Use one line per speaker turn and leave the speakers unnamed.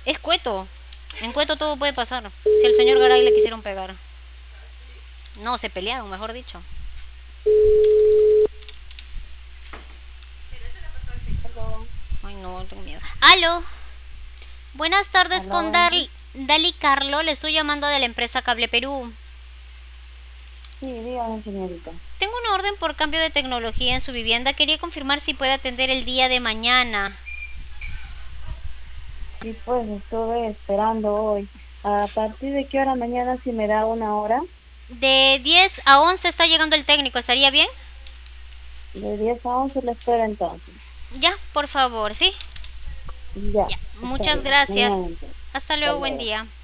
Es Cueto. En Cueto todo puede pasar. Si al señor Garay le quisieron pegar. No, se pelearon, mejor dicho.
Aló,
Ay, no, tengo miedo. ¡Aló! Buenas tardes
aló,
con
buenas.
Dali Carlo. Le estoy llamando de la empresa Cable Perú.
Sí, dígame, señorita.
Tengo una orden por cambio de tecnología en su vivienda. Quería confirmar si puede atender el día de mañana.
Sí, pues estuve esperando hoy. ¿A partir de qué hora mañana si me da una hora?
De 10 a 11 está llegando el técnico. ¿Estaría bien?
De 10 a 11 le espero entonces.
Ya, por favor, ¿sí?
Ya,
Ya.
está
Muchas
bien.
gracias.
Mañana entonces.
Hasta
Hasta
luego, buen
luego.
día.